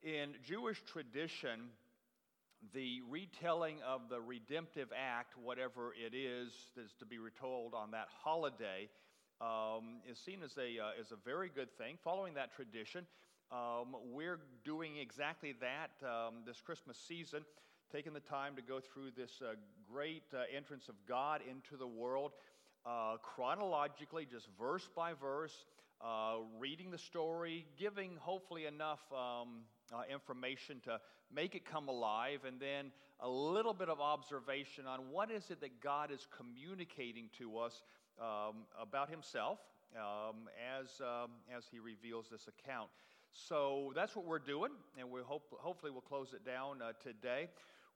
In Jewish tradition, the retelling of the redemptive act, whatever it is that is to be retold on that holiday, is seen as a very good thing. Following that tradition, we're doing exactly that this Christmas season, taking the time to go through this great entrance of God into the world, chronologically, just verse by verse, reading the story, giving hopefully enough information to make it come alive, and then a little bit of observation on what is it that God is communicating to us about Himself as He reveals this account. So that's what we're doing, and hopefully we'll close it down today.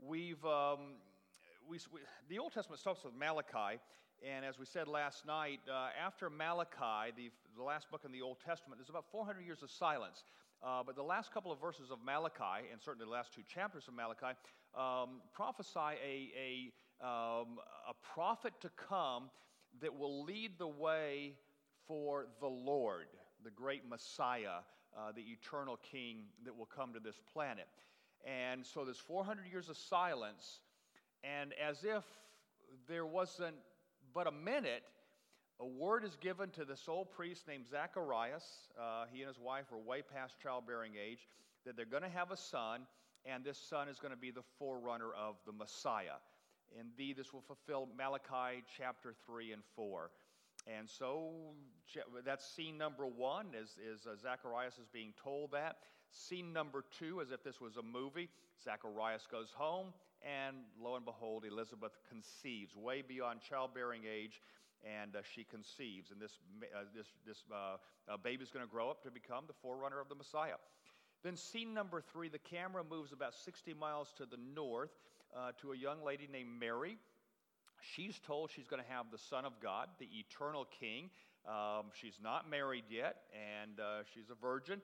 The Old Testament starts with Malachi, and as we said last night, after Malachi, the last book in the Old Testament, there's about 400 years of silence. But the last couple of verses of Malachi, and certainly the last two chapters of Malachi, prophesy a prophet to come that will lead the way for the Lord, the great Messiah, the eternal King that will come to this planet. And so there's 400 years of silence, and as if there wasn't but a minute, a word is given to this old priest named Zacharias. He and his wife are way past childbearing age, that they're going to have a son, and this son is going to be the forerunner of the Messiah. Indeed, this will fulfill Malachi chapter 3 and 4. And so that's scene number one, is Zacharias is being told that. Scene number two, as if this was a movie, Zacharias goes home, and lo and behold, Elizabeth conceives, way beyond childbearing age, and she conceives. And this baby is going to grow up to become the forerunner of the Messiah. Then scene number three, the camera moves about 60 miles to the north to a young lady named Mary. She's told she's going to have the Son of God, the eternal King. She's not married yet, and she's a virgin.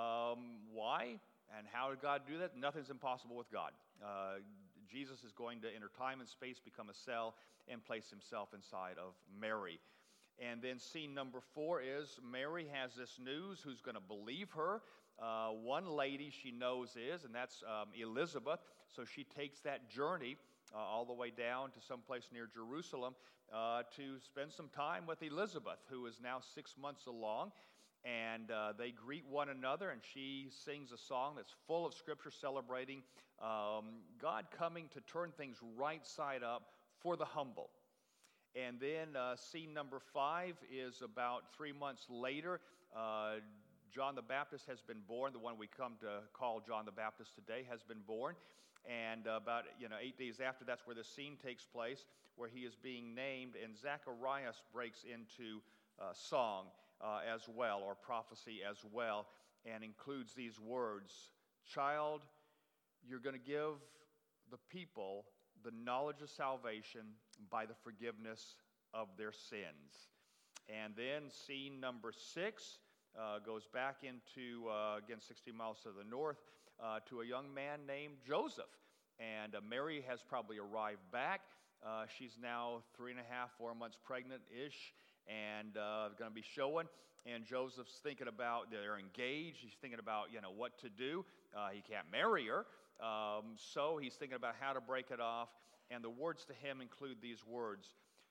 Why? And how did God do that? Nothing's impossible with God. Jesus is going to enter time and space, become a cell, and place Himself inside of Mary. And then scene number four is Mary has this news. Who's going to believe her? One lady she knows is, and that's Elizabeth. So she takes that journey all the way down to someplace near Jerusalem to spend some time with Elizabeth, who is now 6 months along. And they greet one another, and she sings a song that's full of Scripture celebrating God coming to turn things right side up for the humble. And then scene number five is about 3 months later. John the Baptist has been born. The one we come to call John the Baptist today has been born. And about 8 days after, that's where the scene takes place, where he is being named, and Zacharias breaks into song as well, or prophecy as well, and includes these words: "Child, you're going to give the people the knowledge of salvation by the forgiveness of their sins." And then scene number six goes back into, again, 60 miles to the north, to a young man named Joseph. And Mary has probably arrived back. She's now 3.5, 4 months pregnant-ish, and going to be showing. And Joseph's thinking about, they're engaged. He's thinking about, what to do. He can't marry her. So he's thinking about how to break it off. And the words to him include these words: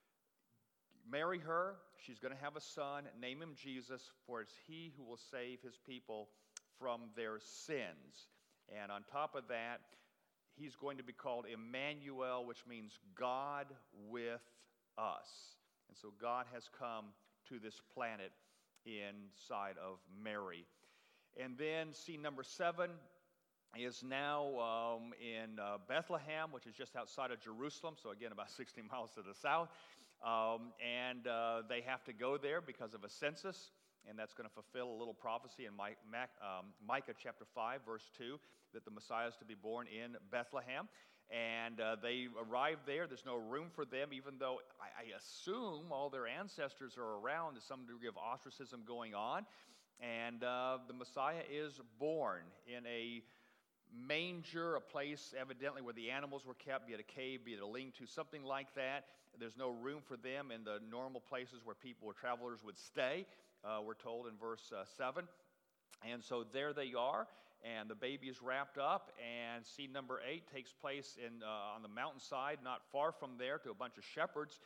"Marry her. She's going to have a son. Name him Jesus, for it's he who will save his people from their sins." And on top of that, he's going to be called Emmanuel, which means God with us. And so God has come to this planet inside of Mary. And then scene number 7 is now in Bethlehem, which is just outside of Jerusalem, so again about 60 miles to the south. And they have to go there because of a census, and that's going to fulfill a little prophecy in Micah chapter 5, verse 2, that the Messiah is to be born in Bethlehem. And they arrive there. There's no room for them, even though I assume all their ancestors are around. There's some degree of ostracism going on. And the Messiah is born in a manger, a place evidently where the animals were kept, be it a cave, be it a lean-to, something like that. There's no room for them in the normal places where travelers would stay, we're told in verse 7. And so there they are, and the baby is wrapped up. And scene number 8 takes place on the mountainside, not far from there, to a bunch of shepherds.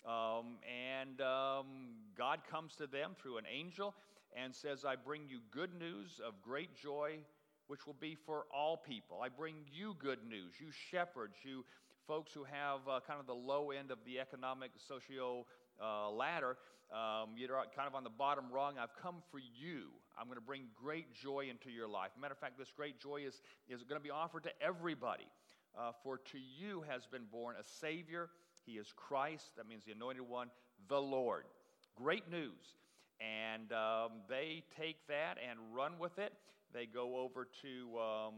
God comes to them through an angel and says, I bring you good news of great joy, which will be for all people. I bring you good news, you shepherds, you folks who have kind of the low end of the economic socio ladder. You're kind of on the bottom rung. I've come for you. I'm going to bring great joy into your life. Matter of fact, this great joy is going to be offered to everybody. For to you has been born a Savior. He is Christ. That means the Anointed One, the Lord. Great news. And they take that and run with it. They go over to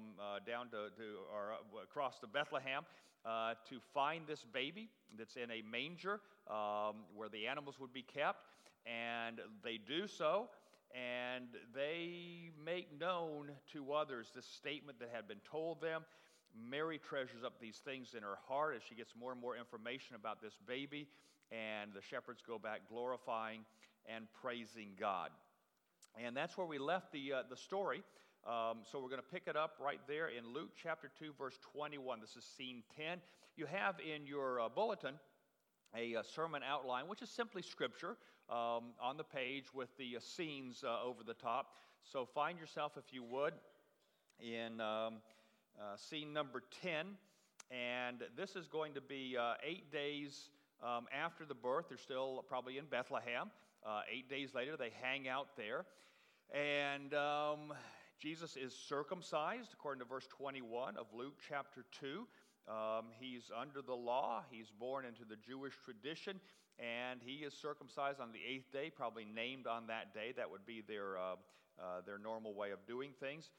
across to Bethlehem to find this baby that's in a manger where the animals would be kept. And they do so, and they make known to others this statement that had been told them. Mary treasures up these things in her heart as she gets more and more information about this baby, and the shepherds go back glorifying and praising God. And that's where we left the story. So we're going to pick it up right there in Luke chapter 2, verse 21. This is scene 10. You have in your bulletin a sermon outline, which is simply scripture on the page with the scenes over the top. So find yourself, if you would, in scene number 10. And this is going to be 8 days after the birth. They're still probably in Bethlehem. 8 days later, they hang out there. And Jesus is circumcised, according to verse 21 of Luke chapter 2. He's under the law. He's born into the Jewish tradition, and he is circumcised on the 8th day, probably named on that day. That would be their normal way of doing things.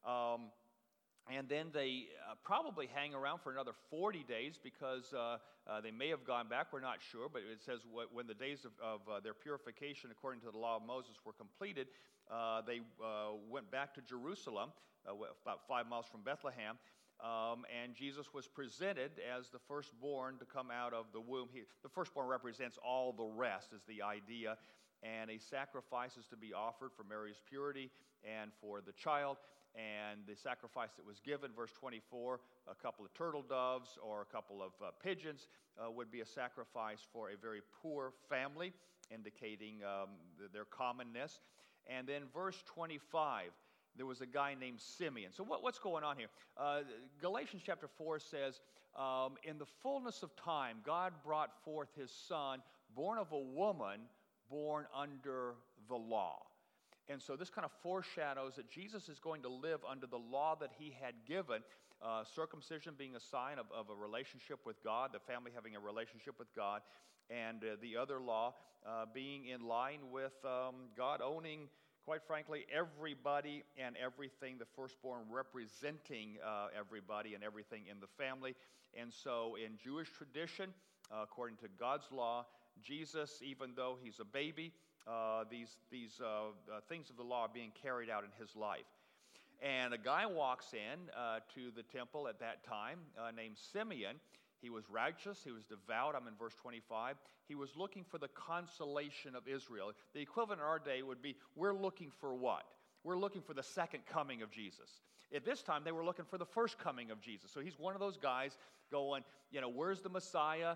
And then they probably hang around for another 40 days because they may have gone back. We're not sure, but it says when the days of their purification, according to the law of Moses, were completed, they went back to Jerusalem, about 5 miles from Bethlehem, and Jesus was presented as the firstborn to come out of the womb. The firstborn represents all the rest, is the idea, and a sacrifice is to be offered for Mary's purity and for the child. And the sacrifice that was given, verse 24, a couple of turtle doves or a couple of pigeons would be a sacrifice for a very poor family, indicating their commonness. And then verse 25, there was a guy named Simeon. So what's going on here? Galatians chapter 4 says, in the fullness of time, God brought forth his son, born of a woman, born under the law. And so this kind of foreshadows that Jesus is going to live under the law that he had given, circumcision being a sign of a relationship with God, the family having a relationship with God, and the other law being in line with God owning, quite frankly, everybody and everything, the firstborn representing everybody and everything in the family. And so in Jewish tradition, according to God's law, Jesus, even though he's a baby, these things of the law are being carried out in his life. And a guy walks in to the temple at that time named Simeon. He was righteous. He was devout. I'm in verse 25. He was looking for the consolation of Israel. The equivalent in our day would be, we're looking for what? We're looking for the second coming of Jesus. At this time, they were looking for the first coming of Jesus. So he's one of those guys going, where's the Messiah?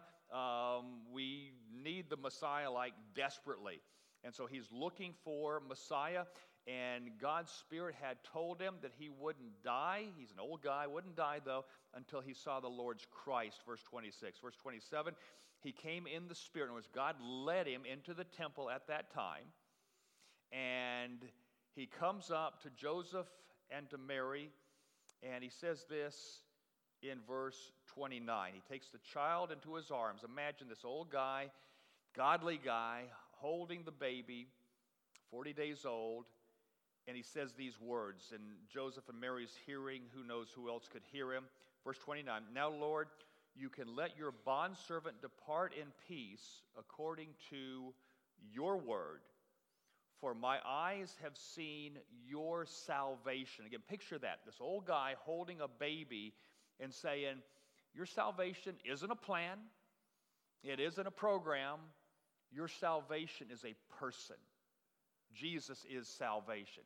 We need the Messiah like desperately. And so he's looking for Messiah, and God's Spirit had told him that he wouldn't die. He's an old guy, wouldn't die, though, until he saw the Lord's Christ, verse 26. Verse 27, he came in the Spirit, and God led him into the temple at that time, and he comes up to Joseph and to Mary, and he says this in verse 29. He takes the child into his arms. Imagine this old guy, godly guy, holding the baby, 40 days old, and he says these words, and Joseph and Mary's hearing, who knows who else could hear him. Verse 29, now, Lord, you can let your bondservant depart in peace according to your word, for my eyes have seen your salvation. Again, picture that, this old guy holding a baby and saying, your salvation isn't a plan, it isn't a program, your salvation is a person. Jesus is salvation.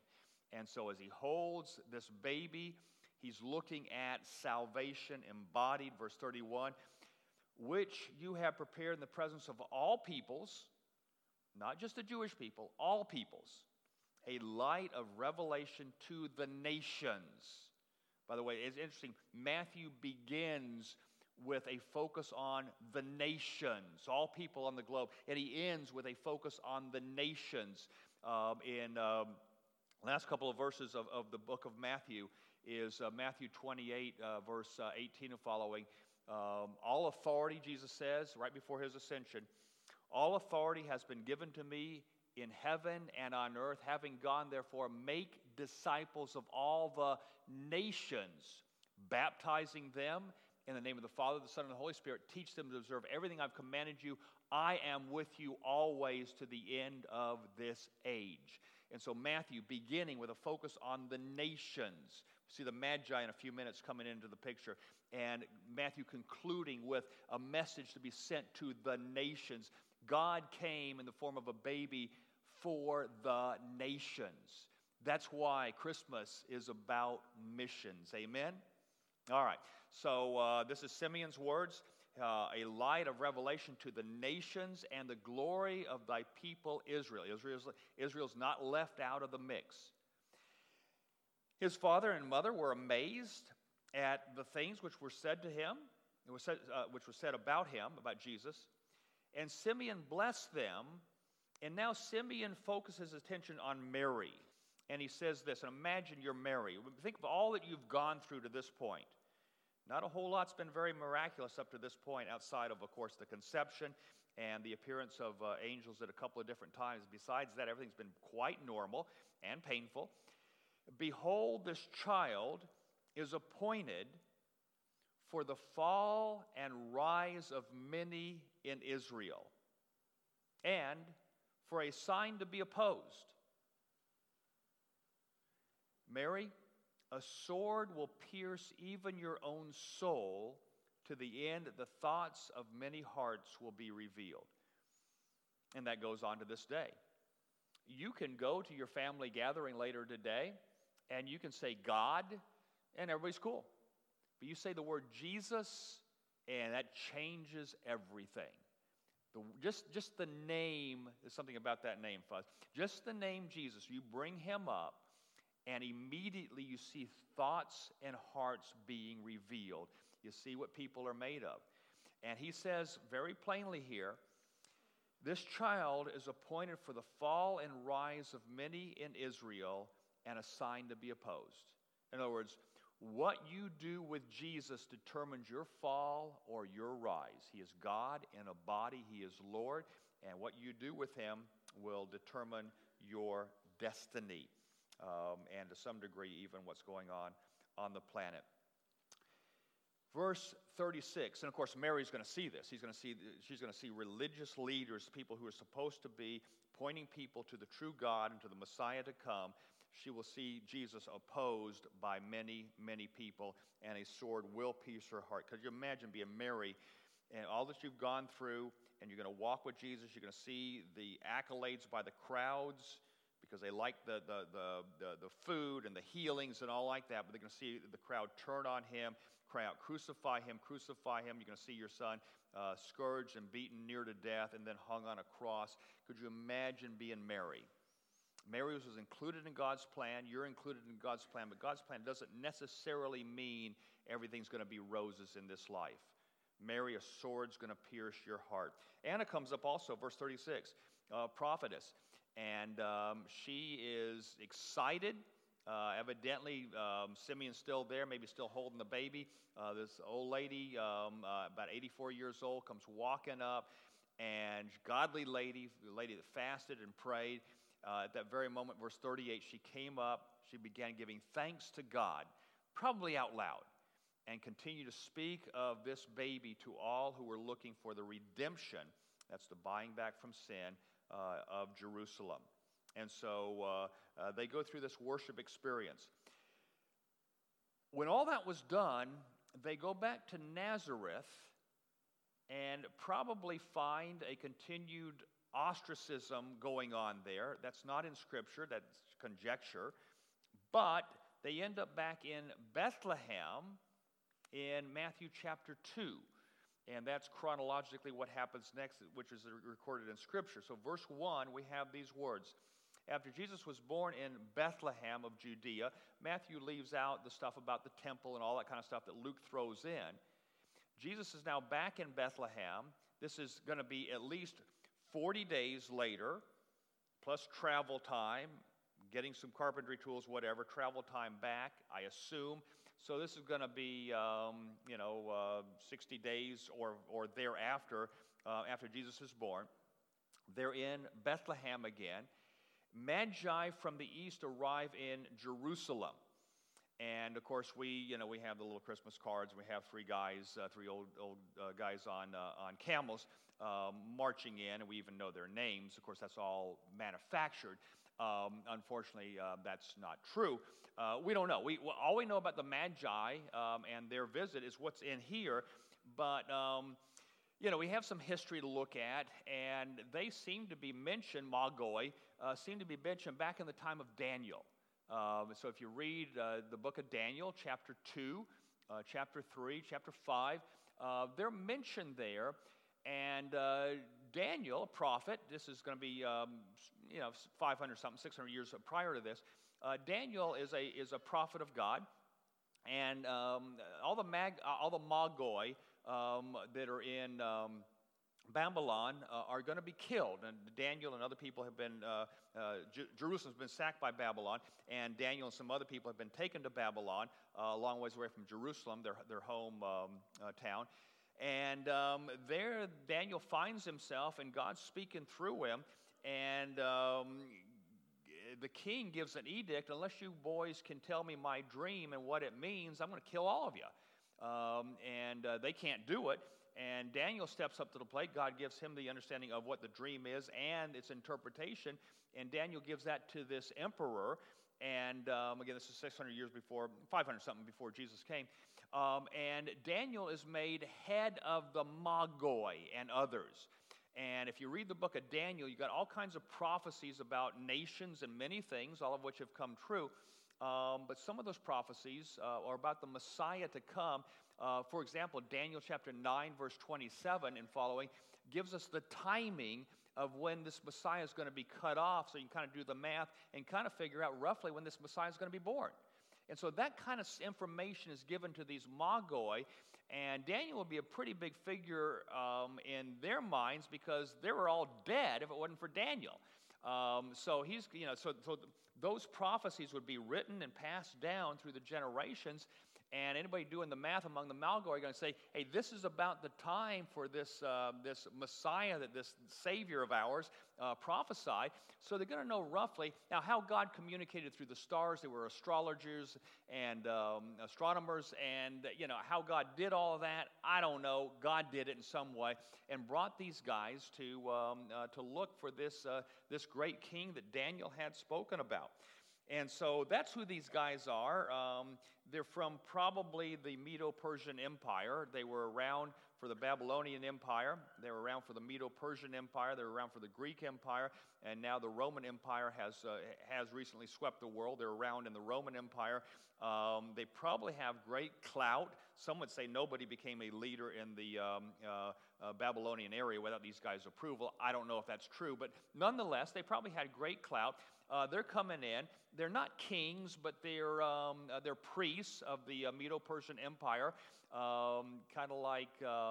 And so as he holds this baby, he's looking at salvation embodied, verse 31, which you have prepared in the presence of all peoples, not just the Jewish people, all peoples, a light of revelation to the nations. By the way, it's interesting, Matthew begins with a focus on the nations, all people on the globe, and he ends with a focus on the nations. In last couple of verses of the book of Matthew is Matthew 28, verse 18 and following. All authority, Jesus says, right before his ascension, all authority has been given to me in heaven and on earth. Having gone, therefore, make disciples of all the nations, baptizing them in the name of the Father, the Son, and the Holy Spirit. Teach them to observe everything I've commanded you. I am with you always to the end of this age. And so Matthew, beginning with a focus on the nations. See the Magi in a few minutes coming into the picture. And Matthew concluding with a message to be sent to the nations. God came in the form of a baby for the nations. That's why Christmas is about missions. Amen? All right. So this is Simeon's words. A light of revelation to the nations and the glory of thy people Israel. Israel's not left out of the mix. His father and mother were amazed at the things which were said to him, which was said about him, about Jesus. And Simeon blessed them. And now Simeon focuses his attention on Mary. And he says this, and imagine you're Mary. Think of all that you've gone through to this point. Not a whole lot's been very miraculous up to this point, outside of course, the conception and the appearance of angels at a couple of different times. Besides that, everything's been quite normal and painful. Behold, this child is appointed for the fall and rise of many in Israel, and for a sign to be opposed. Mary, a sword will pierce even your own soul, to the end that the thoughts of many hearts will be revealed. And that goes on to this day. You can go to your family gathering later today, and you can say God, and everybody's cool. But you say the word Jesus, and that changes everything. Just the name, there's something about that name, Fuzz. Just the name Jesus, you bring him up, and immediately you see thoughts and hearts being revealed. You see what people are made of. And he says very plainly here, this child is appointed for the fall and rise of many in Israel, and a sign to be opposed. In other words, what you do with Jesus determines your fall or your rise. He is God in a body. He is Lord. And what you do with him will determine your destiny. And to some degree, even what's going on the planet. Verse 36, and of course Mary's going to see this. She's going to see religious leaders, people who are supposed to be pointing people to the true God and to the Messiah to come. She will see Jesus opposed by many, many people, and a sword will pierce her heart. Could you imagine being Mary and all that you've gone through, and you're going to walk with Jesus. You're going to see the accolades by the crowds, because they like the food and the healings and all like that, but they're going to see the crowd turn on him, cry out, crucify him, crucify him. You're going to see your son scourged and beaten near to death and then hung on a cross. Could you imagine being Mary? Mary was included in God's plan. You're included in God's plan, but God's plan doesn't necessarily mean everything's going to be roses in this life. Mary, a sword's going to pierce your heart. Anna comes up also, verse 36, prophetess. And she is excited. Evidently, Simeon's still there, maybe still holding the baby. This old lady, about 84 years old, comes walking up, and godly lady, the lady that fasted and prayed. At that very moment, verse 38, she came up, she began giving thanks to God, probably out loud, and continued to speak of this baby to all who were looking for the redemption, that's the buying back from sin, of Jerusalem. And so they go through this worship experience. When all that was done, they go back to Nazareth and probably find a continued ostracism going on there. That's not in Scripture, that's conjecture. But they end up back in Bethlehem in Matthew chapter 2. And that's chronologically what happens next, which is recorded in Scripture. So verse 1, we have these words. After Jesus was born in Bethlehem of Judea, Matthew leaves out the stuff about the temple and all that kind of stuff that Luke throws in. Jesus is now back in Bethlehem. This is going to be at least 40 days later, plus travel time, getting some carpentry tools, whatever, travel time back, I assume. So this is going to be, 60 days or thereafter, after Jesus is born. They're in Bethlehem again. Magi from the east arrive in Jerusalem. And, of course, we have the little Christmas cards. We have three old guys on camels marching in, and we even know their names. Of course, that's all manufactured. Unfortunately, that's not true. We don't know. All we know about the Magi and their visit is what's in here. But, we have some history to look at, and they seem to be mentioned, Magoi, seem to be mentioned back in the time of Daniel. So if you read the book of Daniel, chapter 2, chapter 3, chapter 5, they're mentioned there. And Daniel, a prophet, this is going to be 500-something, 600 years prior to this. Daniel is a prophet of God, and all the Magoi that are in Babylon are going to be killed, and Daniel and other people have been. Jerusalem's been sacked by Babylon, and Daniel and some other people have been taken to Babylon, a long ways away from Jerusalem, their home town. And there, Daniel finds himself, and God's speaking through him, and the king gives an edict, unless you boys can tell me my dream and what it means, I'm going to kill all of you. And they can't do it. And Daniel steps up to the plate. God gives him the understanding of what the dream is and its interpretation. And Daniel gives that to this emperor. And again, this is 600 years before, 500-something before Jesus came. And Daniel is made head of the Magoi and others. And if you read the book of Daniel, you've got all kinds of prophecies about nations and many things, all of which have come true. But some of those prophecies are about the Messiah to come. For example, Daniel chapter 9, verse 27 and following gives us the timing of when this Messiah is going to be cut off, so you can kind of do the math and kind of figure out roughly when this Messiah is going to be born. And so that kind of information is given to these Magoi, and Daniel will be a pretty big figure in their minds because they were all dead if it wasn't for Daniel. So he's, so those prophecies would be written and passed down through the generations. And anybody doing the math among the Magoi are going to say, hey, this is about the time for this Messiah, that this Savior of ours prophesied. So they're going to know roughly. Now, how God communicated through the stars, they were astrologers and astronomers, and how God did all of that, I don't know. God did it in some way and brought these guys to look for this great king that Daniel had spoken about. And so that's who these guys are. They're from probably the Medo-Persian Empire. They were around for the Babylonian Empire. They were around for the Medo-Persian Empire. They were around for the Greek Empire. And now the Roman Empire has recently swept the world. They're around in the Roman Empire. They probably have great clout. Some would say nobody became a leader in the Babylonian area without these guys' approval. I don't know if that's true. But nonetheless, they probably had great clout. They're coming in. They're not kings, but they're priests of the Medo-Persian Empire, kind of like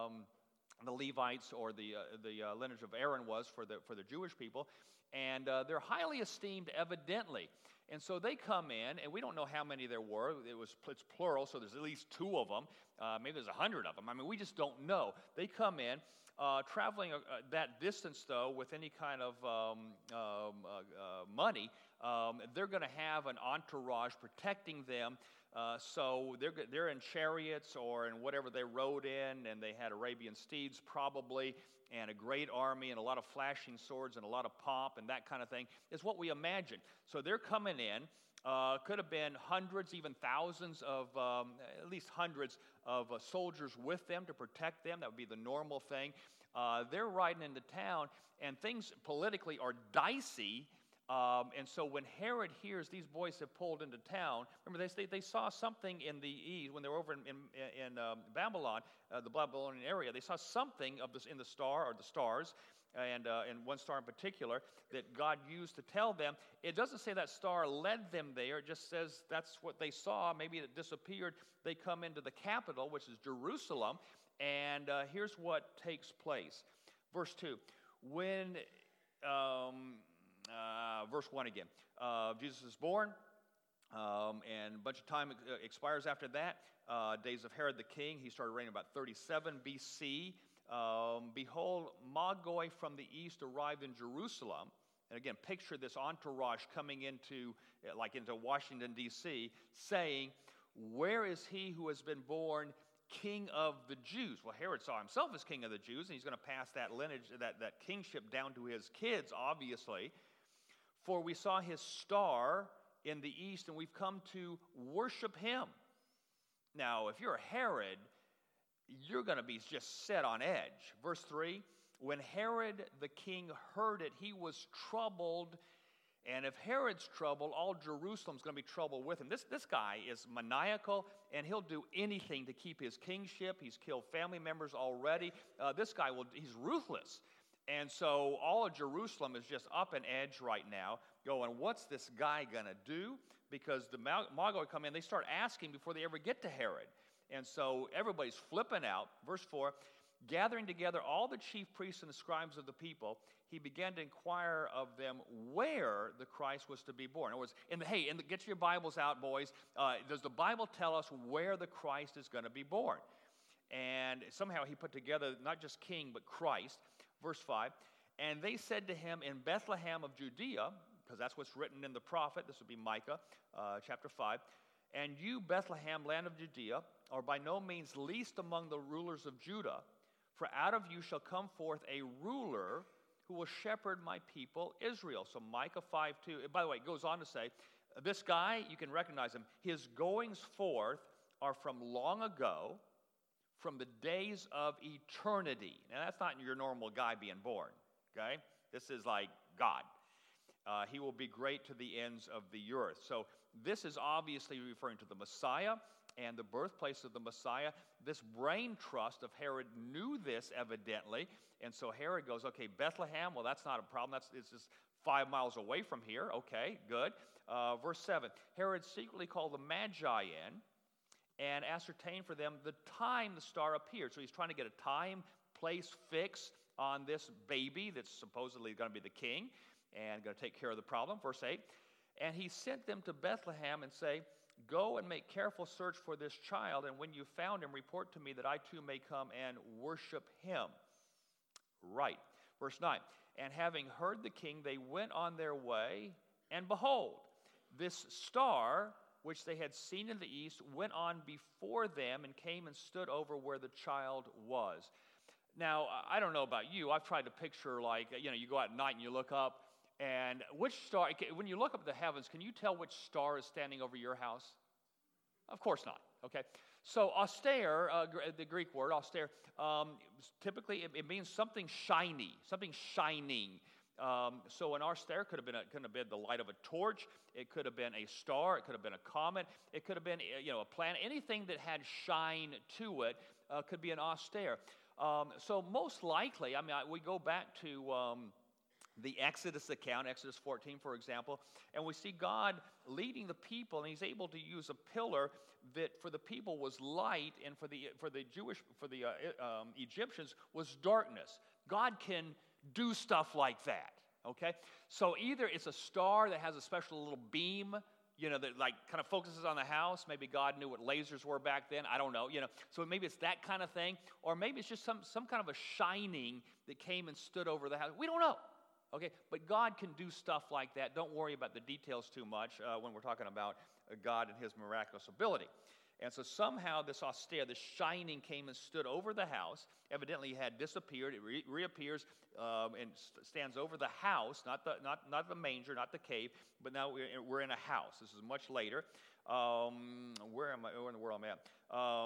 the Levites or the lineage of Aaron was for the Jewish people. And they're highly esteemed, evidently. And so they come in, and we don't know how many there were. It's plural, so there's at least 2 of them. Maybe there's 100 of them. I mean, we just don't know. They come in. Traveling that distance, though, with any kind of money, they're going to have an entourage protecting them. So they're in chariots or in whatever they rode in, and they had Arabian steeds probably, and a great army and a lot of flashing swords and a lot of pomp and that kind of thing is what we imagine. So they're coming in. Could have been hundreds, even thousands of, at least hundreds of soldiers with them to protect them. That would be the normal thing. They're riding into town, and things politically are dicey And so when Herod hears these boys have pulled into town, remember they saw something in the east when they were over in Babylon, the Babylonian area. They saw something of this in the star or the stars, and one star in particular that God used to tell them. It doesn't say that star led them there. It just says that's what they saw. Maybe it disappeared. They come into the capital, which is Jerusalem, and here's what takes place. Verse 2. When... verse 1 again. Jesus is born, and a bunch of time expires after that. Days of Herod the king. He started reigning about 37 B.C. Behold, Magi from the east arrived in Jerusalem. And again, picture this entourage coming into Washington, D.C., saying, "Where is he who has been born King of the Jews?" Well, Herod saw himself as king of the Jews, and he's going to pass that lineage, that kingship down to his kids, obviously. "For we saw his star in the east, and we've come to worship him." Now, if you're a Herod, you're going to be just set on edge. Verse 3, when Herod the king heard it, he was troubled. And if Herod's troubled, all Jerusalem's going to be troubled with him. This guy is maniacal, and he'll do anything to keep his kingship. He's killed family members already. This guy, he's ruthless. And so all of Jerusalem is just up an edge right now, going, what's this guy going to do? Because the Magi come in, they start asking before they ever get to Herod. And so everybody's flipping out. Verse 4, gathering together all the chief priests and the scribes of the people, he began to inquire of them where the Christ was to be born. In other words, get your Bibles out, boys. Does the Bible tell us where the Christ is going to be born? And somehow he put together not just king, but Christ. Verse 5, and they said to him, in Bethlehem of Judea, because that's what's written in the prophet, this would be Micah, chapter 5, and you, Bethlehem, land of Judea, are by no means least among the rulers of Judah, for out of you shall come forth a ruler who will shepherd my people Israel. So Micah 5:2, by the way, it goes on to say, this guy, you can recognize him, his goings forth are from long ago, from the days of eternity. Now, that's not your normal guy being born, okay? This is like God. He will be great to the ends of the earth. So this is obviously referring to the Messiah and the birthplace of the Messiah. This brain trust of Herod knew this, evidently. And so Herod goes, okay, Bethlehem, well, that's not a problem. It's just 5 miles away from here. Okay, good. Verse 7, Herod secretly called the Magi in and ascertained for them the time the star appeared. So he's trying to get a time, place fix on this baby that's supposedly going to be the king and going to take care of the problem. Verse 8, and he sent them to Bethlehem and say, go and make careful search for this child, and when you found him, report to me that I too may come and worship him. Right. Verse 9, and having heard the king, they went on their way, and behold, this star which they had seen in the east went on before them and came and stood over where the child was. Now, I don't know about you. I've tried to picture, like, you go out at night and you look up, and which star, when you look up at the heavens, can you tell which star is standing over your house? Of course not, okay? So austere, the Greek word, austere, typically it means something shiny, something shining. So an austere could have been the light of a torch. It could have been a star. It could have been a comet. It could have been a planet. Anything that had shine to it could be an austere. So most likely, we go back to the Exodus account, Exodus 14, for example, and we see God leading the people, and he's able to use a pillar that for the people was light, and for the Egyptians was darkness. God can do stuff like that, okay? So either it's a star that has a special little beam, that like kind of focuses on the house. Maybe God knew what lasers were back then. I don't know, So maybe it's that kind of thing. Or maybe it's just some kind of a shining that came and stood over the house. We don't know, okay? But God can do stuff like that. Don't worry about the details too much when we're talking about God and his miraculous ability. And so somehow this austere, this shining came and stood over the house. Evidently it had disappeared. It reappears and stands over the house, not the manger, not the cave, but now we're in a house. This is much later. Where am I? Where in the world am I at?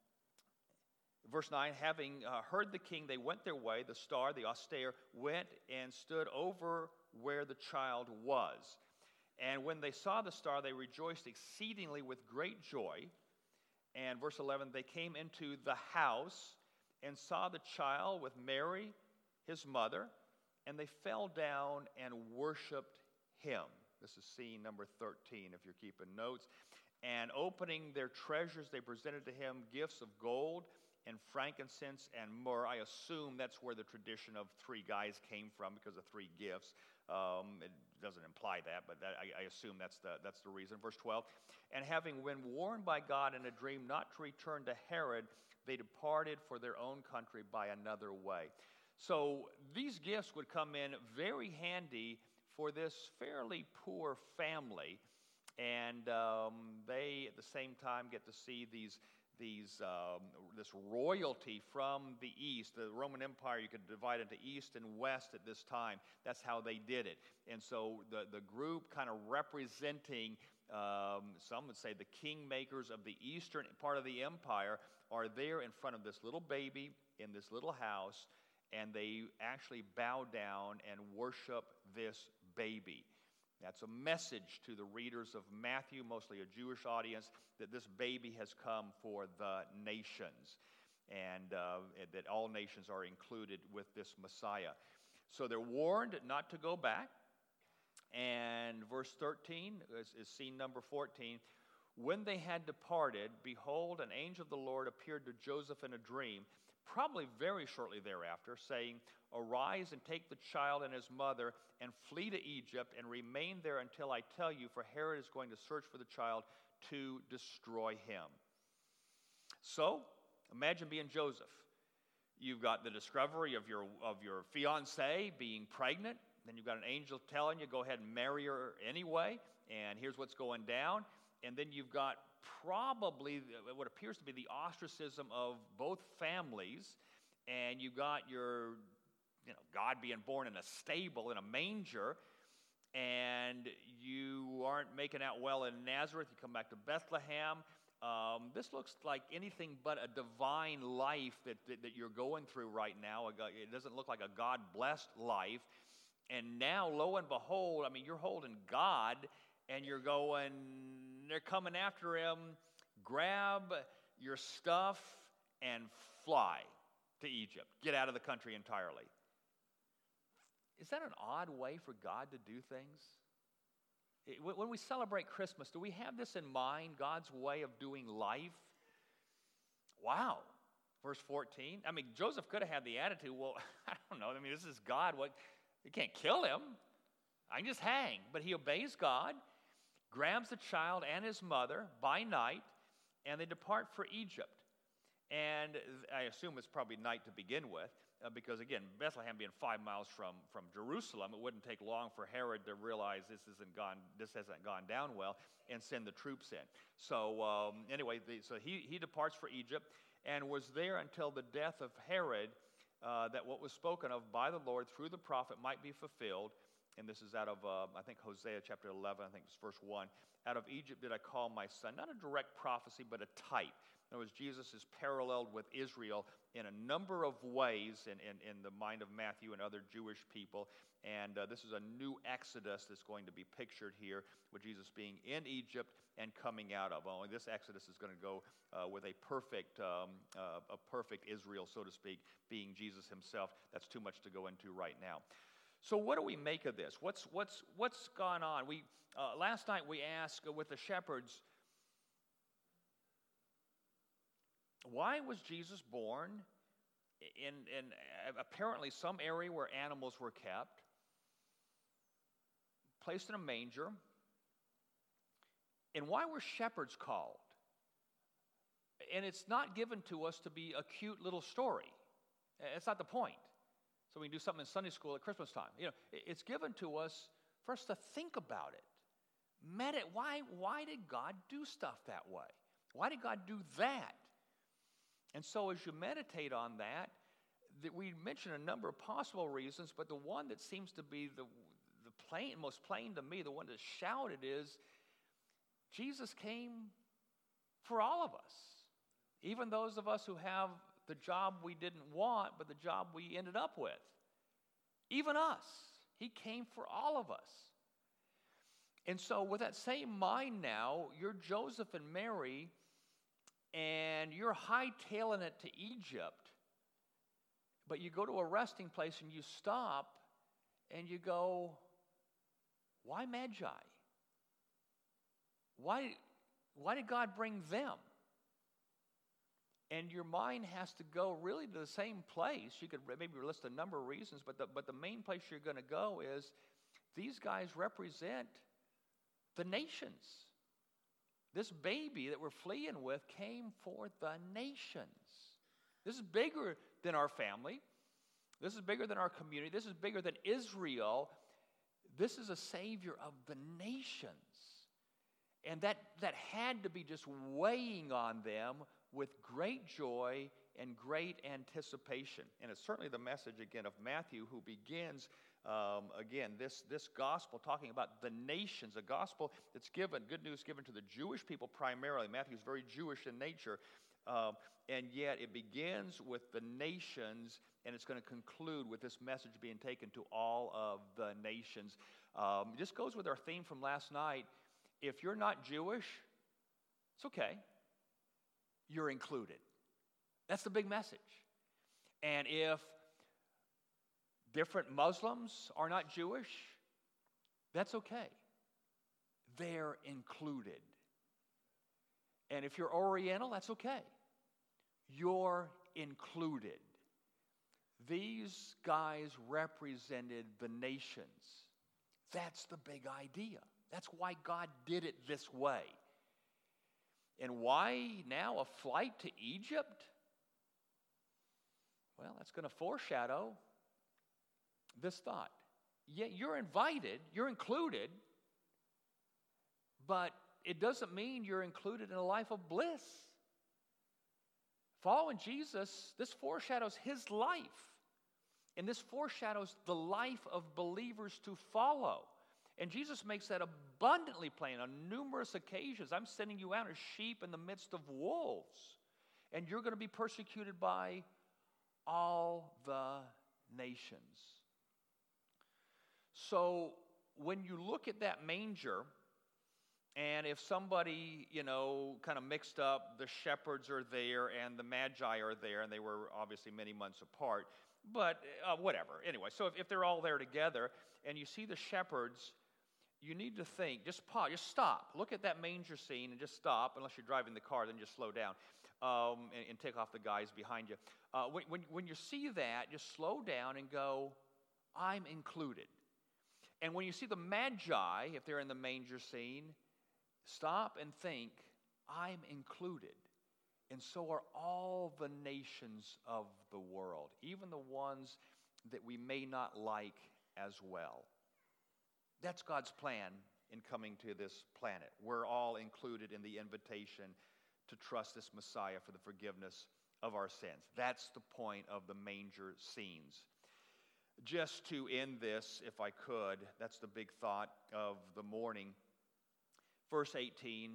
Verse 9, having heard the king, they went their way. The star, the austere, went and stood over where the child was. And when they saw the star, they rejoiced exceedingly with great joy. And verse 11, they came into the house and saw the child with Mary, his mother, and they fell down and worshiped him. This is scene number 13, if you're keeping notes. And opening their treasures, they presented to him gifts of gold and frankincense and myrrh. I assume that's where the tradition of 3 guys came from, because of 3 gifts. It doesn't imply that, but I assume that's the reason. Verse 12, and having been warned by God in a dream not to return to Herod, they departed for their own country by another way. So these gifts would come in very handy for this fairly poor family, and they at the same time get to see this royalty from the east. The Roman Empire, you could divide into east and west at this time. That's how they did it. And so the group kind of representing, some would say the kingmakers of the eastern part of the empire, are there in front of this little baby in this little house, and they actually bow down and worship this baby. That's a message to the readers of Matthew, mostly a Jewish audience, that this baby has come for the nations, and that all nations are included with this Messiah. So they're warned not to go back. And verse 13 is scene number 14. When they had departed, behold, an angel of the Lord appeared to Joseph in a dream, probably very shortly thereafter, saying, arise and take the child and his mother and flee to Egypt and remain there until I tell you, for Herod is going to search for the child to destroy him. So, imagine being Joseph. You've got the discovery of your fiancée being pregnant. Then you've got an angel telling you, go ahead and marry her anyway. And here's what's going down. And then you've got probably what appears to be the ostracism of both families. And you've got God being born in a stable, in a manger. And you aren't making out well in Nazareth. You come back to Bethlehem. This looks like anything but a divine life that you're going through right now. It doesn't look like a God-blessed life. And now, lo and behold, you're holding God, and you're going, they're coming after him. Grab your stuff and fly to Egypt. Get out of the country entirely. Is that an odd way for God to do things? When we celebrate Christmas, do we have this in mind, God's way of doing life? Wow. Verse 14. Joseph could have had the attitude, well, I don't know. This is God. What? You can't kill him. I can just hang. But he obeys God, grabs the child and his mother by night, and they depart for Egypt. And I assume it's probably night to begin with, because again, Bethlehem being 5 miles from Jerusalem, it wouldn't take long for Herod to realize this hasn't gone down well, and send the troops in. So anyway, so he departs for Egypt, and was there until the death of Herod, that what was spoken of by the Lord through the prophet might be fulfilled. And this is out of, I think, Hosea chapter 11, I think it's verse 1. Out of Egypt did I call my son. Not a direct prophecy, but a type. In other words, Jesus is paralleled with Israel in a number of ways in the mind of Matthew and other Jewish people. And this is a new exodus that's going to be pictured here, with Jesus being in Egypt and coming out of. Only this exodus is going to go with a perfect Israel, so to speak, being Jesus himself. That's too much to go into right now. So what do we make of this? What's gone on? Last night we asked with the shepherds, why was Jesus born in apparently some area where animals were kept, placed in a manger, and why were shepherds called? And it's not given to us to be a cute little story. It's not the point. So we can do something in Sunday school at Christmas time. It's given to us for us to think about it. Why did God do stuff that way? Why did God do that? And so as you meditate on that we mention a number of possible reasons, but the one that seems to be the most plain to me, the one that's shouted, is Jesus came for all of us. Even those of us who have the job we didn't want, but the job we ended up with. Even us. He came for all of us. And so with that same mind now, you're Joseph and Mary, and you're hightailing it to Egypt, but you go to a resting place and you stop and you go, why Magi? Why did God bring them? And your mind has to go really to the same place. You could maybe list a number of reasons, but the main place you're going to go is these guys represent the nations. This baby that we're fleeing with came for the nations. This is bigger than our family. This is bigger than our community. This is bigger than Israel. This is a Savior of the nations. And that had to be just weighing on them with great joy and great anticipation. And it's certainly the message, again, of Matthew, who begins, again, this gospel talking about the nations, a gospel that's given, good news given to the Jewish people primarily. Matthew's very Jewish in nature, and yet it begins with the nations, and it's going to conclude with this message being taken to all of the nations. This goes with our theme from last night. If you're not Jewish, it's okay. You're included. That's the big message. And if different Muslims are not Jewish, that's okay. They're included. And if you're Oriental, that's okay. You're included. These guys represented the nations. That's the big idea. That's why God did it this way. And why now a flight to Egypt? Well, that's going to foreshadow this thought. Yeah, you're invited, you're included, but it doesn't mean you're included in a life of bliss. Following Jesus, this foreshadows his life. And this foreshadows the life of believers to follow. And Jesus makes that abundantly plain on numerous occasions. I'm sending you out as sheep in the midst of wolves. And you're going to be persecuted by all the nations. So when you look at that manger, and if somebody, kind of mixed up, the shepherds are there and the magi are there, and they were obviously many months apart, but whatever. Anyway, so if they're all there together and you see the shepherds, you need to think, just pause, just stop. Look at that manger scene and just stop. Unless you're driving the car, then just slow down and take off the guys behind you. When you see that, just slow down and go, I'm included. And when you see the magi, if they're in the manger scene, stop and think, I'm included. And so are all the nations of the world, even the ones that we may not like as well. That's God's plan in coming to this planet. We're all included in the invitation to trust this Messiah for the forgiveness of our sins. That's the point of the manger scenes. Just to end this, if I could, that's the big thought of the morning. Verse 16,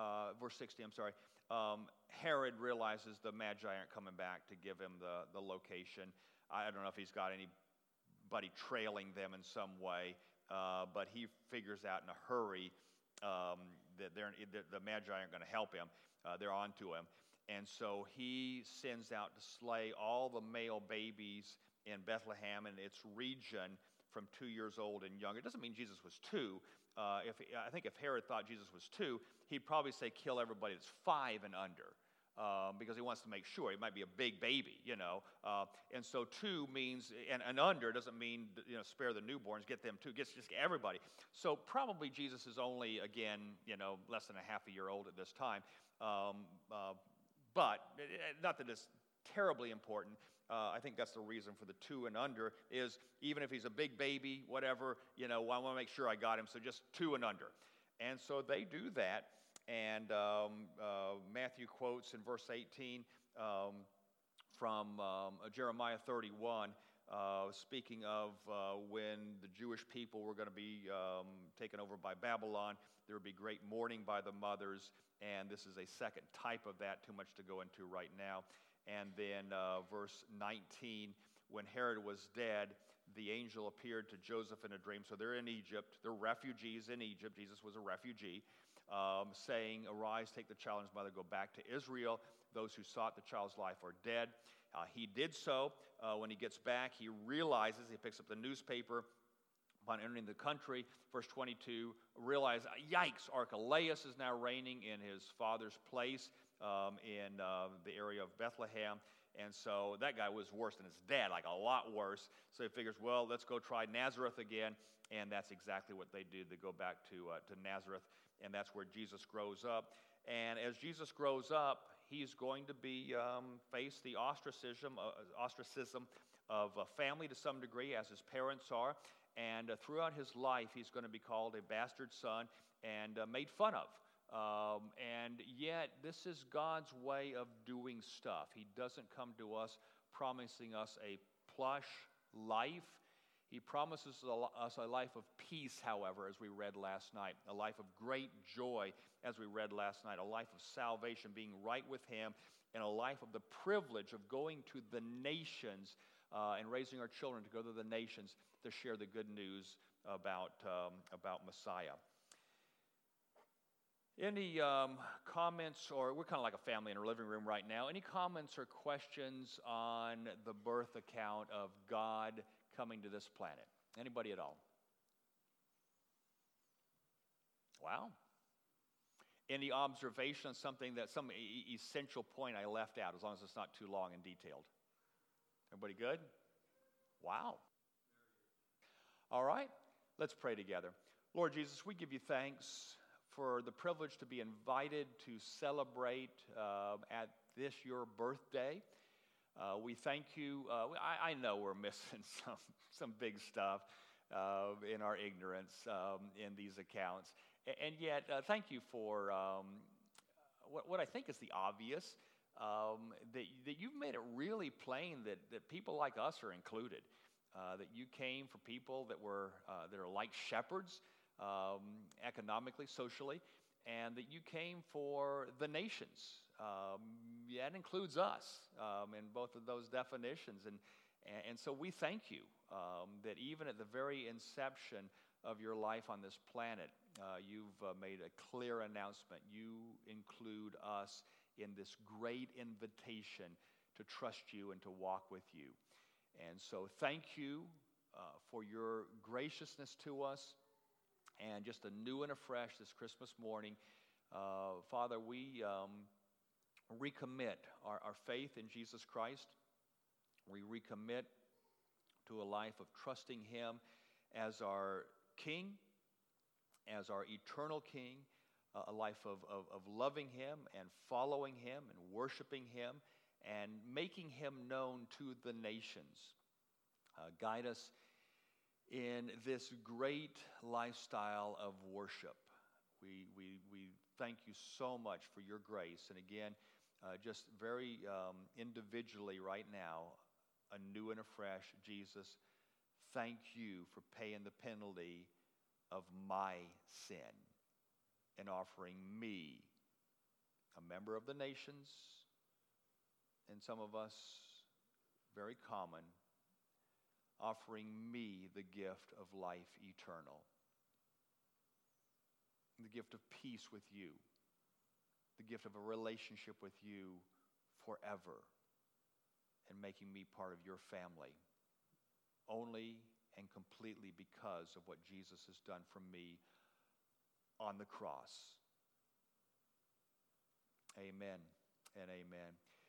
Herod realizes the Magi aren't coming back to give him the location. I don't know if he's got anybody trailing them in some way. But he figures out in a hurry that the Magi aren't going to help him. They're on to him. And so he sends out to slay all the male babies in Bethlehem and its region from 2 years old and younger. It doesn't mean Jesus was 2. I think if Herod thought Jesus was 2, he'd probably say kill everybody that's 5 and under. Because he wants to make sure. It might be a big baby, and so 2 means, and under doesn't mean, spare the newborns, get them too, just everybody. So probably Jesus is only, again, less than a half a year old at this time. But not that it's terribly important. I think that's the reason for the 2 and under is even if he's a big baby, whatever, I want to make sure I got him. So just 2 and under. And so they do that. And Matthew quotes in verse 18 from Jeremiah 31, speaking of when the Jewish people were going to be taken over by Babylon, there would be great mourning by the mothers, and this is a second type of that, too much to go into right now. And then verse 19, when Herod was dead, the angel appeared to Joseph in a dream. So they're in Egypt. They're refugees in Egypt. Jesus was a refugee, saying, "Arise, take the child and his mother, go back to Israel. Those who sought the child's life are dead." He did so. When he gets back, he realizes, he picks up the newspaper upon entering the country. Verse 22, realize, yikes, Archelaus is now reigning in his father's place in the area of Bethlehem. And so that guy was worse than his dad, like a lot worse. So he figures, well, let's go try Nazareth again. And that's exactly what they do. They go back to Nazareth, and that's where Jesus grows up. And as Jesus grows up, he's going to be face the ostracism of a family to some degree, as his parents are. And throughout his life, he's going to be called a bastard son and made fun of. And yet, this is God's way of doing stuff. He doesn't come to us promising us a plush life. He promises us a life of peace, however, as we read last night, a life of great joy, as we read last night, a life of salvation, being right with him, and a life of the privilege of going to the nations and raising our children to go to the nations to share the good news about Messiah. Any comments, or we're kind of like a family in our living room right now, any comments or questions on the birth account of God coming to this planet? Anybody at all? Wow. Any observation on some essential point I left out, as long as it's not too long and detailed? Everybody good? Wow. All right, let's pray together. Lord Jesus, we give you thanks for the privilege to be invited to celebrate at this your birthday. We thank you. I know we're missing some big stuff in our ignorance in these accounts. And yet, thank you for what I think is the obvious, that you've made it really plain that people like us are included, that you came for people that are like shepherds, economically, socially, and that you came for the nations. That includes us in both of those definitions. And so we thank you that even at the very inception of your life on this planet, you've made a clear announcement. You include us in this great invitation to trust you and to walk with you. And so thank you for your graciousness to us, and just anew and afresh this Christmas morning. Father, we recommit our faith in Jesus Christ. We recommit to a life of trusting him as our King, as our eternal King, a life of loving him and following him and worshiping him and making him known to the nations. Guide us in this great lifestyle of worship. We thank you so much for your grace. And again, just very individually right now, anew and afresh, Jesus, thank you for paying the penalty of my sin and offering me, a member of the nations, and some of us, very common, offering me the gift of life eternal, the gift of peace with you, the gift of a relationship with you forever, and making me part of your family, only and completely because of what Jesus has done for me on the cross. Amen and amen.